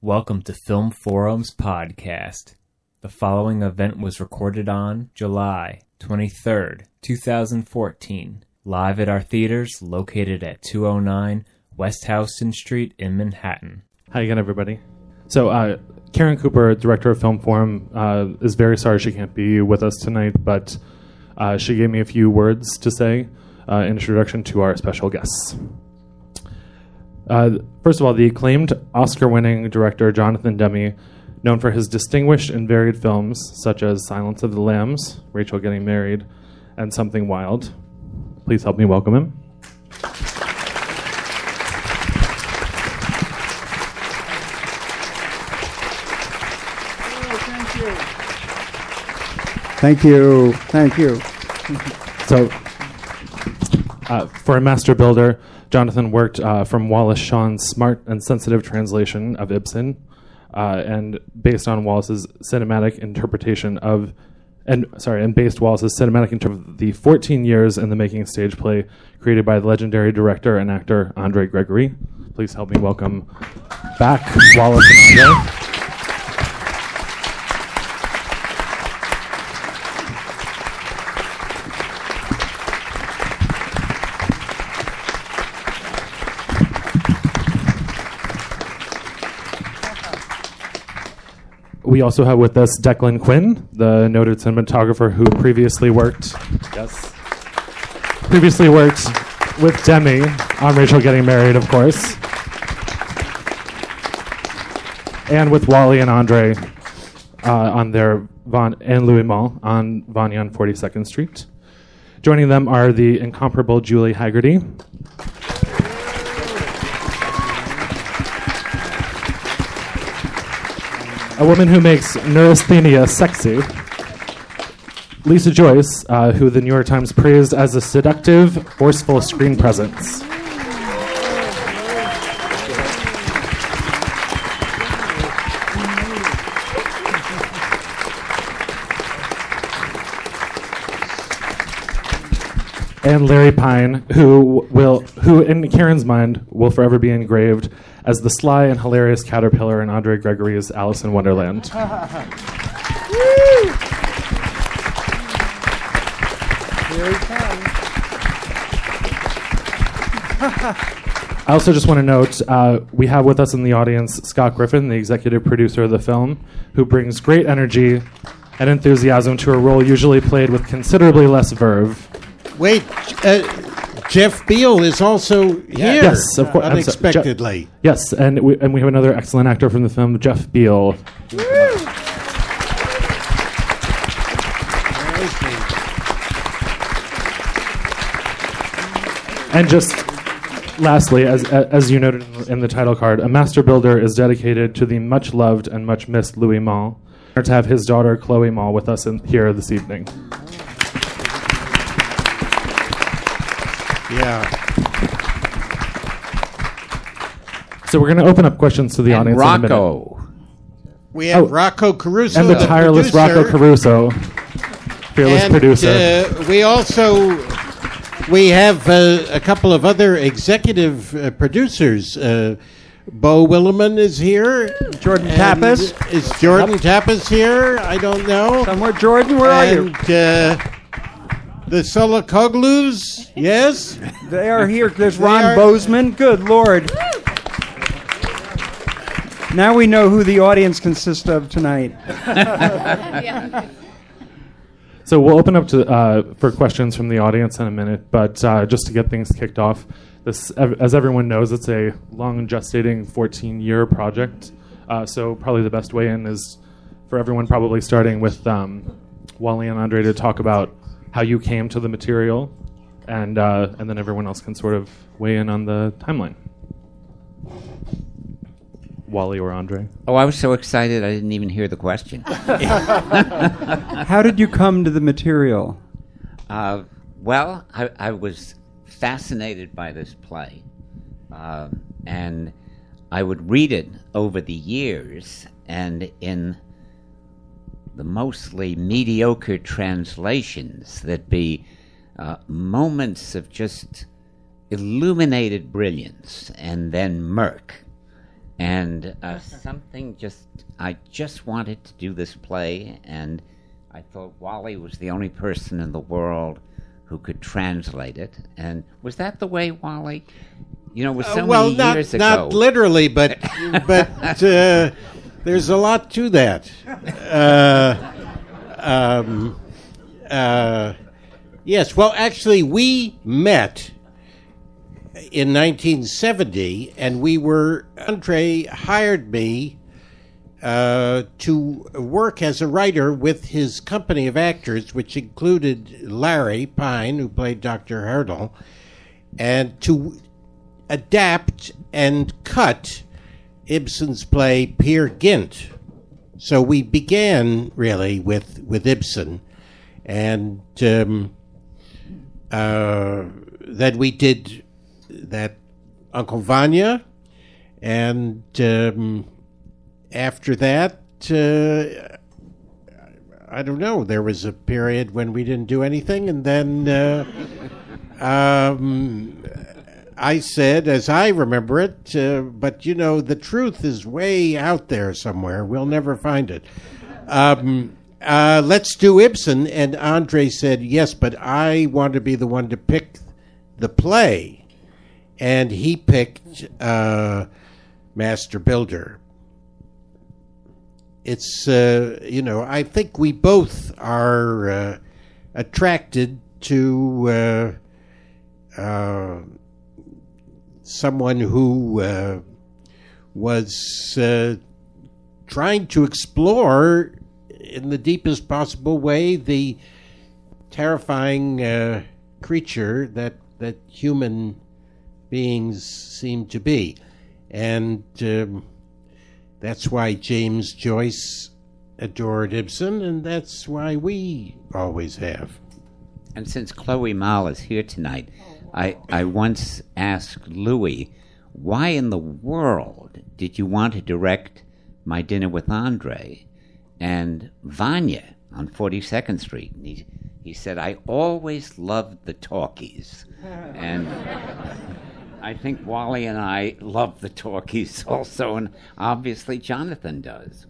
Welcome to Film Forum's podcast. The following event was recorded on July 23rd, 2014, live at our theaters located at 209 West Houston Street in Manhattan. Hi again, everybody. So, Karen Cooper, director of Film Forum, is very sorry she can't be with us tonight, but she gave me a few words to say in introduction to our special guests. First of all, the acclaimed Oscar-winning director Jonathan Demme, known for his distinguished and varied films such as Silence of the Lambs, Rachel Getting Married, and Something Wild. Please help me welcome him. Thank you. So, for a master builder, Jonathan worked from Wallace Shawn's smart and sensitive translation of Ibsen, and based Wallace's cinematic interpretation of the 14 years in the making stage play created by the legendary director and actor Andre Gregory. Please help me welcome back Wallace and Andre. We also have with us Declan Quinn, the noted cinematographer who previously worked with Demme on Rachel Getting Married, of course, and with Wally and Andre on their and Louis Malle on Vanya on 42nd Street. Joining them are the incomparable Julie Haggerty, a woman who makes neurasthenia sexy, Lisa Joyce, who the New York Times praised as a seductive, forceful screen presence. And Larry Pine, who in Karen's mind will forever be engraved as the sly and hilarious caterpillar in Andre Gregory's Alice in Wonderland. I also just want to note, we have with us in the audience Scott Griffin, the executive producer of the film, who brings great energy and enthusiasm to a role usually played with considerably less verve. Wait, Jeff Beal is also here. Yes, of course. Unexpectedly. Yes, and we have another excellent actor from the film, Jeff Beal. And just lastly, as you noted in the title card, a master builder is dedicated to the much loved and much missed Louis Malle. We're to have his daughter Chloe Malle with us here this evening. Yeah. So we're going to open up questions to the audience in a minute. We have Rocco Caruso. And the tireless producer. Rocco Caruso, fearless producer. We have a couple of other executive producers. Bo Williman is here. Jordan Tapas. Is Jordan Tapas here? I don't know. Somewhere, Jordan, where are you? The Solokoglu's, yes? They are here. There's Ron Bozeman. Good Lord. Now we know who the audience consists of tonight. So we'll open up for questions from the audience in a minute, but just to get things kicked off, this, as everyone knows, it's a long gestating 14-year project. So probably the best way in is for everyone probably starting with Wally and Andre to talk about how you came to the material, and then everyone else can sort of weigh in on the timeline. Wally or Andre? Oh, I was so excited I didn't even hear the question. How did you come to the material? Well, I was fascinated by this play, and I would read it over the years, and in the mostly mediocre translations that be moments of just illuminated brilliance and then murk. And I just wanted to do this play, and I thought Wally was the only person in the world who could translate it. And was that the way, Wally? You know, it was so many years ago. Not literally, but there's a lot to that. Yes, well, actually, we met in 1970, and Andre hired me to work as a writer with his company of actors, which included Larry Pine, who played Dr. Hurdle, and to adapt and cut Ibsen's play Peer Gynt. So we began really with Ibsen, and then we did that Uncle Vanya, and after that, I don't know, there was a period when we didn't do anything, and then I said, as I remember it, but you know, the truth is way out there somewhere. We'll never find it. Let's do Ibsen. And Andre said, yes, but I want to be the one to pick the play. And he picked Master Builder. It's, I think we both are attracted to someone who was trying to explore in the deepest possible way the terrifying creature that human beings seem to be. And that's why James Joyce adored Ibsen, and that's why we always have. And since Chloe Mall is here tonight, I once asked Louis, why in the world did you want to direct My Dinner with Andre and Vanya on 42nd Street? And he said, I always loved the talkies. And I think Wally and I love the talkies also, and obviously Jonathan does.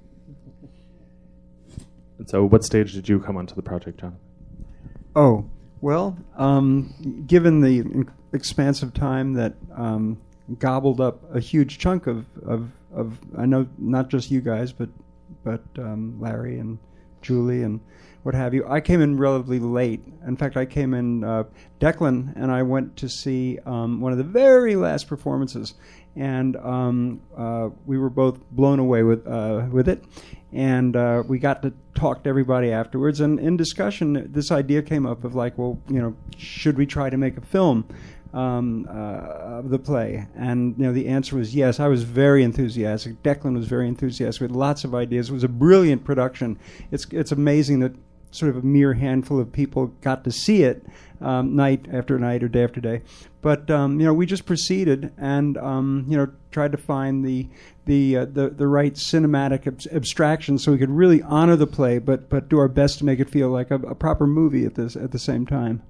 And so what stage did you come onto the project, Jonathan? Oh, well, given the expansive time that gobbled up a huge chunk of I know not just you guys, but Larry and Julie and what have you. I came in relatively late. In fact, I came in Declan, and I went to see one of the very last performances, and we were both blown away with it. And we got to talk to everybody afterwards. And in discussion, this idea came up of like, well, should we try to make a film of the play? And the answer was yes. I was very enthusiastic. Declan was very enthusiastic. We had lots of ideas. It was a brilliant production. It's amazing that sort of a mere handful of people got to see it night after night or day after day. But we just proceeded and tried to find the right cinematic abstraction so we could really honor the play, but do our best to make it feel like a proper movie at the same time.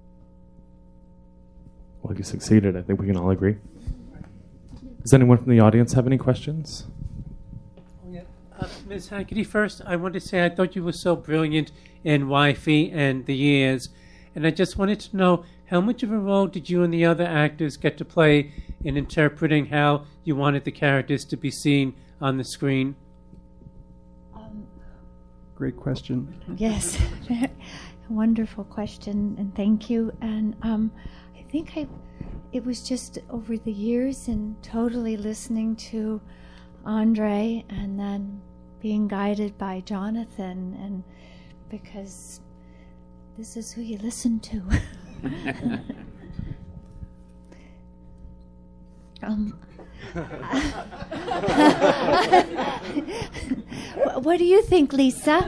Well, you succeeded. I think we can all agree. Does anyone from the audience have any questions? Ms. Hackety, first, I want to say I thought you were so brilliant in Wifey and The Years, and I just wanted to know how much of a role did you and the other actors get to play in interpreting how you wanted the characters to be seen on the screen? Great question. Yes, wonderful question, and thank you. And I think it was just over the years and totally listening to Andre and then being guided by Jonathan, and because this is who you listen to. What do you think, Lisa?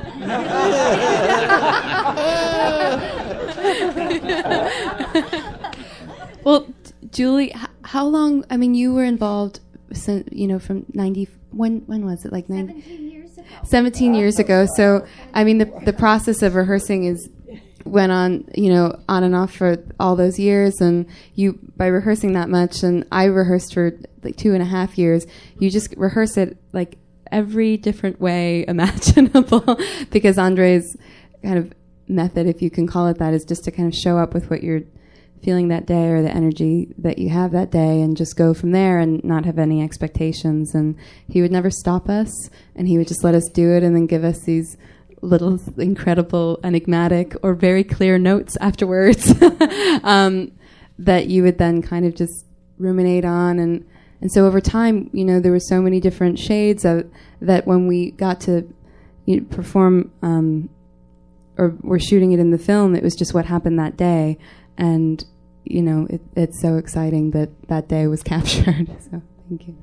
Well, Julie, how long? I mean, you were involved, from 90. When was it? Like 17 years ago. 17 years ago. So, I mean, the process of rehearsing went on, on and off for all those years, and you by rehearsing that much, and I rehearsed for like 2.5 years, you just rehearse it like every different way imaginable because Andre's kind of method, if you can call it that, is just to kind of show up with what you're feeling that day or the energy that you have that day and just go from there and not have any expectations. And he would never stop us, and he would just let us do it and then give us these little incredible, enigmatic, or very clear notes afterwards that you would then kind of just ruminate on. And so over time, there were so many different shades of that when we got to perform or were shooting it in the film, it was just what happened that day. And, it's so exciting that day was captured. So thank you.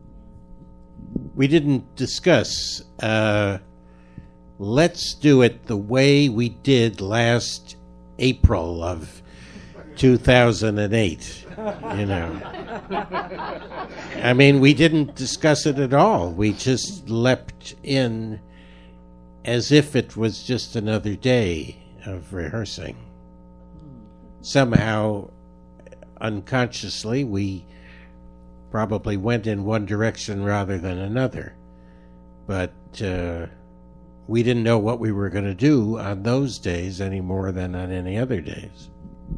We didn't discuss, let's do it the way we did last April of 2008, I mean, we didn't discuss it at all. We just leapt in as if it was just another day of rehearsing. Somehow, unconsciously, we probably went in one direction rather than another. But we didn't know what we were going to do on those days any more than on any other days.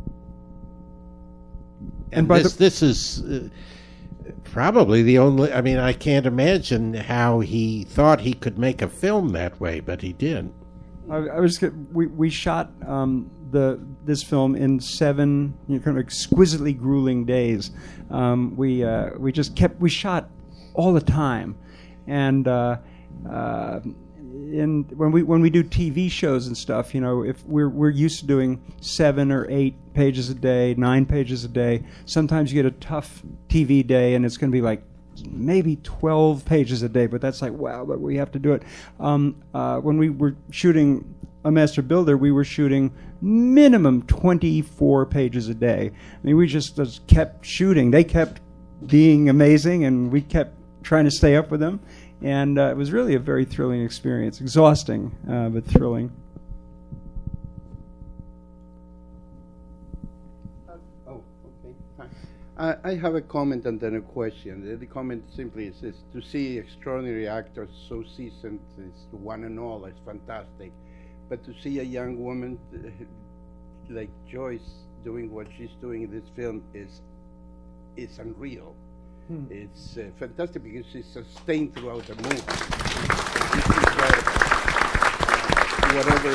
And this is probably the only... I mean, I can't imagine how he thought he could make a film that way, but he did. We shot this film in 7 kind of exquisitely grueling days. We shot all the time, and when we do TV shows and stuff, if we're used to doing 7 or 8 pages a day, 9 pages a day. Sometimes you get a tough TV day, and it's going to be like maybe 12 pages a day, but that's like, wow, but we have to do it. When we were shooting A Master Builder, we were shooting minimum 24 pages a day. I mean, we just kept shooting. They kept being amazing, and we kept trying to stay up with them. And it was really a very thrilling experience. Exhausting, but thrilling. I have a comment and then a question. The comment simply is this: to see extraordinary actors so seasoned is one and all, it's fantastic. But to see a young woman like Joyce doing what she's doing in this film is unreal. It's fantastic because she's sustained throughout the movie. It's incredible. Whatever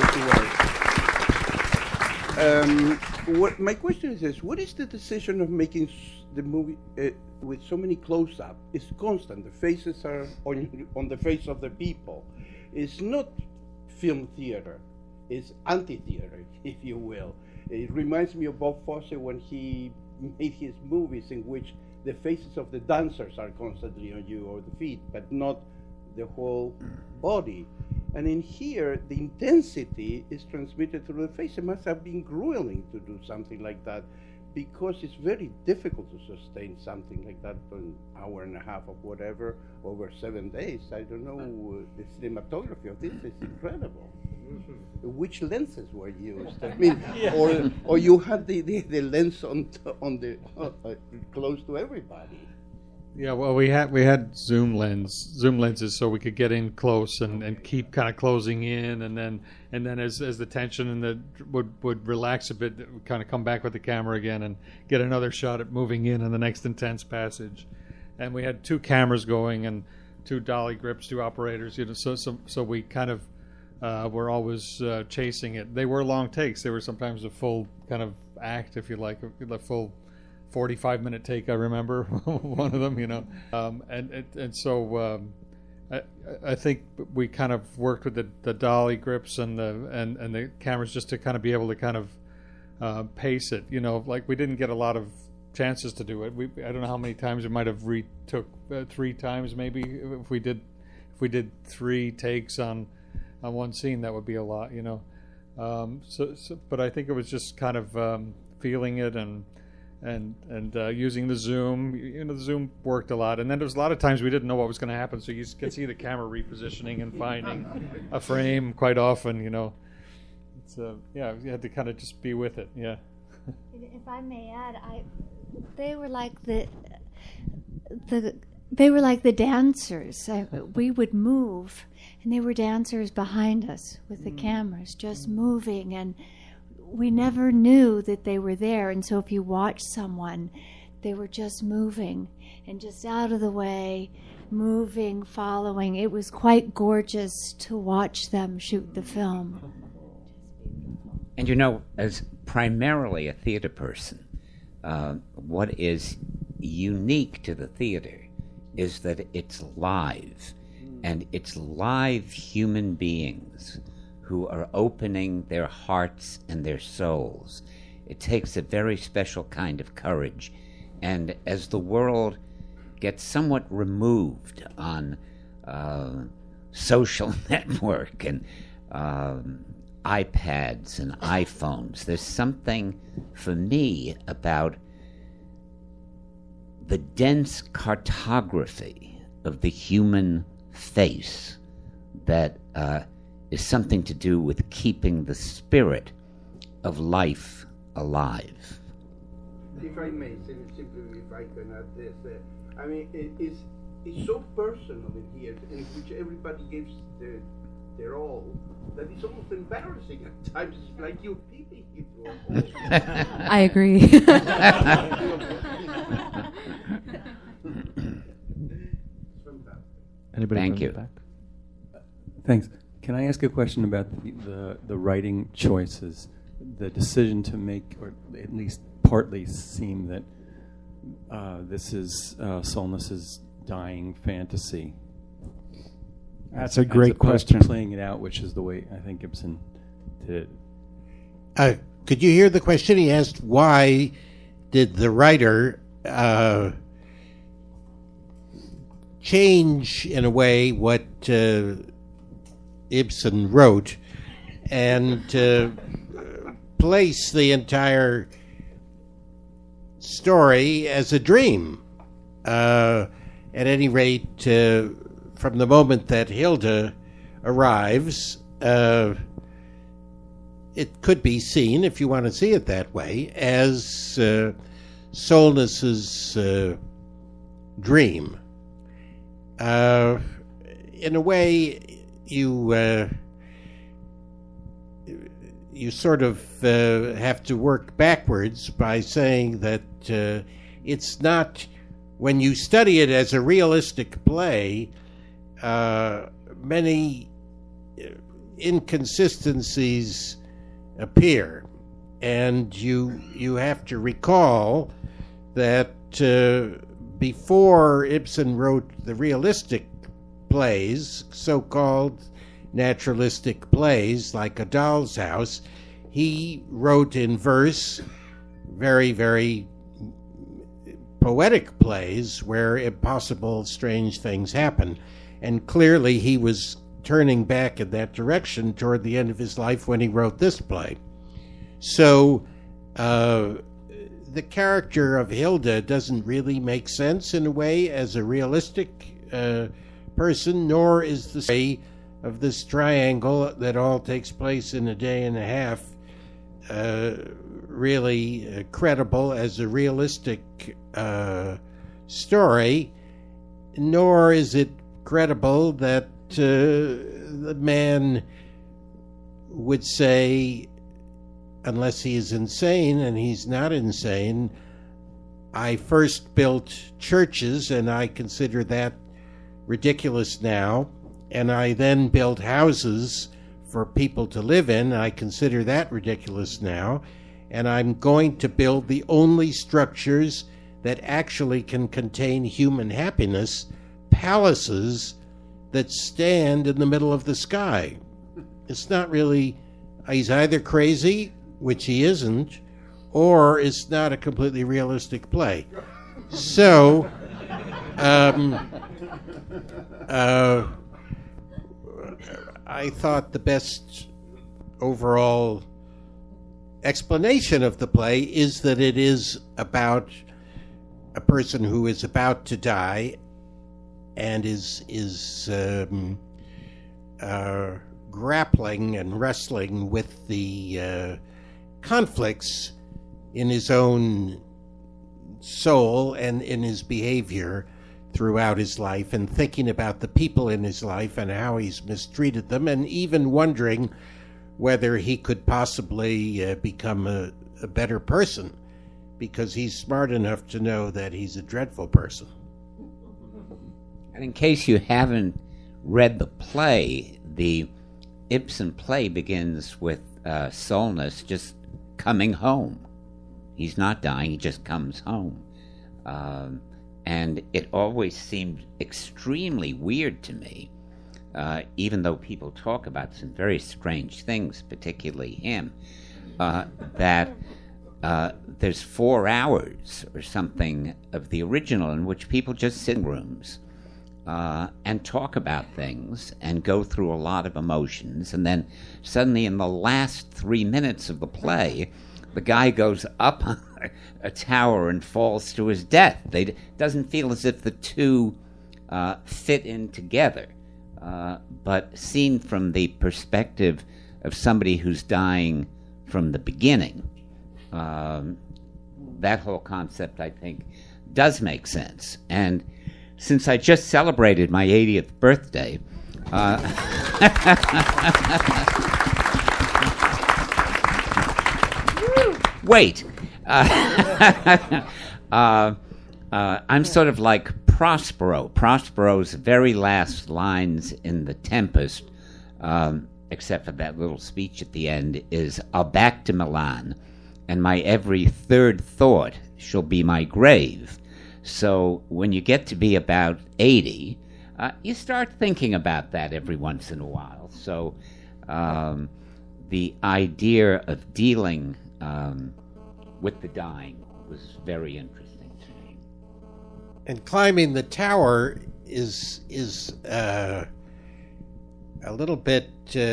it was. My question is this: what is the decision of making the movie with so many close-up? It's constant. The faces are on the face of the people. It's not film theater. It's anti-theater, if you will. It reminds me of Bob Fosse when he made his movies in which the faces of the dancers are constantly on you, or the feet, but not the whole body. And in here, the intensity is transmitted through the face. It must have been grueling to do something like that, because it's very difficult to sustain something like that for an hour and a half or whatever over 7 days. I don't know, the cinematography of this is incredible. Which lenses were used? I mean, or you had the lens on the close to everybody. Yeah, well, we had zoom lenses, so we could get in close and keep kind of closing in, and then as the tension would relax a bit, we kind of come back with the camera again and get another shot at moving in the next intense passage. And we had 2 cameras going and 2 dolly grips, 2 operators, so we kind of were always chasing it. They were long takes. They were sometimes a full kind of act, if you like, a full 45-minute take. I remember one of them, and so I think we kind of worked with the dolly grips and the cameras just to kind of be able to kind of pace it. Like we didn't get a lot of chances to do it. I don't know how many times. It might have retook 3 times maybe. If we did 3 takes on one scene, that would be a lot, but I think it was just kind of feeling it and using the zoom. The zoom worked a lot, and then there was a lot of times we didn't know what was going to happen, so you could see the camera repositioning and finding a frame quite often. It's you had to kind of just be with it. Yeah. If I may add, they were like they were like the dancers. We would move, and they were dancers behind us with the cameras, just moving, and we never knew that they were there. And so if you watch someone, they were just moving and just out of the way, moving, following. It was quite gorgeous to watch them shoot the film. And you know, as primarily a theater person, what is unique to the theater is that it's live, and it's live human beings who are opening their hearts and their souls. It takes a very special kind of courage. And as the world gets somewhat removed on social network and iPads and iPhones, there's something for me about the dense cartography of the human face that is something to do with keeping the spirit of life alive. If I may, simply if I can add this, I mean, it's so personal in here, in which everybody gives their all, that it's almost embarrassing at times. It's like you're peeping into a hole. I agree. Anybody Thank from you. the back? Thanks. Can I ask a question about the writing choices? The decision to make, or at least partly seem that this is Solness's dying fantasy. That's a great as opposed question. to playing it out, which is the way I think Ibsen did it. Could you hear the question? He asked, why did the writer change, in a way, what Ibsen wrote and place the entire story as a dream? At any rate, from the moment that Hilda arrives, it could be seen, if you want to see it that way, as Solness's dream. In a way, you sort of have to work backwards by saying that it's not, when you study it as a realistic play, many inconsistencies appear, and you have to recall that before Ibsen wrote the realistic plays, so-called naturalistic plays like A Doll's House, he wrote in verse very, very poetic plays where impossible, strange things happen. And clearly he was turning back in that direction toward the end of his life when he wrote this play. So the character of Hilda doesn't really make sense in a way as a realistic person, nor is the story of this triangle that all takes place in a day and a half really credible as a realistic story, nor is it credible that the man would say, unless he is insane, and he's not insane, I first built churches and I consider that ridiculous now, and I then built houses for people to live in, I consider that ridiculous now, and I'm going to build the only structures that actually can contain human happiness, palaces that stand in the middle of the sky. It's not really, he's either crazy, which he isn't, or it's not a completely realistic play. So, I thought the best overall explanation of the play is that it is about a person who is about to die and is grappling and wrestling with the conflicts in his own soul and in his behavior throughout his life and thinking about the people in his life and how he's mistreated them, and even wondering whether he could possibly become a better person, because he's smart enough to know that he's a dreadful person. And in case you haven't read the play, the Ibsen play begins with Solness just coming home. He's not dying, he just comes home. And it always seemed extremely weird to me, even though people talk about some very strange things, particularly him, that there's 4 hours or something of the original in which people just sit in rooms and talk about things and go through a lot of emotions, and then suddenly in the last 3 minutes of the play, the guy goes up a tower and falls to his death. It doesn't feel as if the two fit in together. But seen from the perspective of somebody who's dying from the beginning, that whole concept, I think, does make sense. And since I just celebrated my 80th birthday, wait. I'm sort of like Prospero. Prospero's very last lines in The Tempest, except for that little speech at the end, is, "I'll back to Milan, and my every third thought shall be my grave." So when you get to be about 80, you start thinking about that every once in a while. So the idea of dealing with the dying was very interesting to me. And climbing the tower is a little bit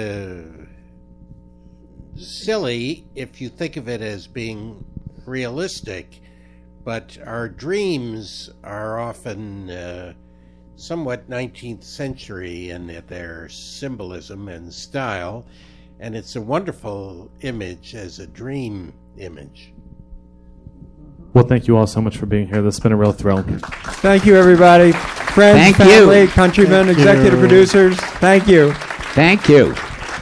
silly if you think of it as being realistic, but our dreams are often somewhat 19th century in their symbolism and style, and it's a wonderful image as a dream image. Well, thank you all so much for being here. This has been a real thrill. Thank you, everybody. Friends, Thank family, you. countrymen, Thank executive you. producers. Thank you. Thank you.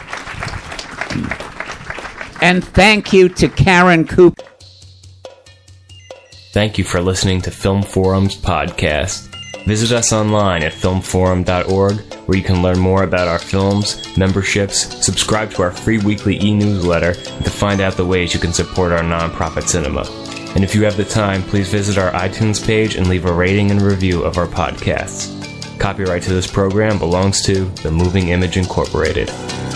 And thank you to Karen Cooper. Thank you for listening to Film Forum's podcast. Visit us online at filmforum.org, where you can learn more about our films, memberships, subscribe to our free weekly e-newsletter, and to find out the ways you can support our nonprofit cinema. And if you have the time, please visit our iTunes page and leave a rating and review of our podcasts. Copyright to this program belongs to The Moving Image Incorporated.